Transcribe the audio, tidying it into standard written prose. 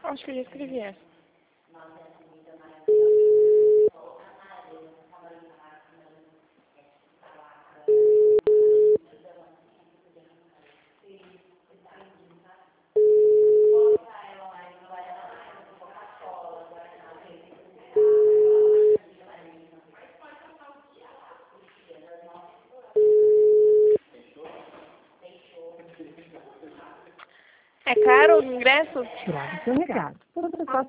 Acho que eu já escrevi essa. É caro o ingresso? Grave seu recado.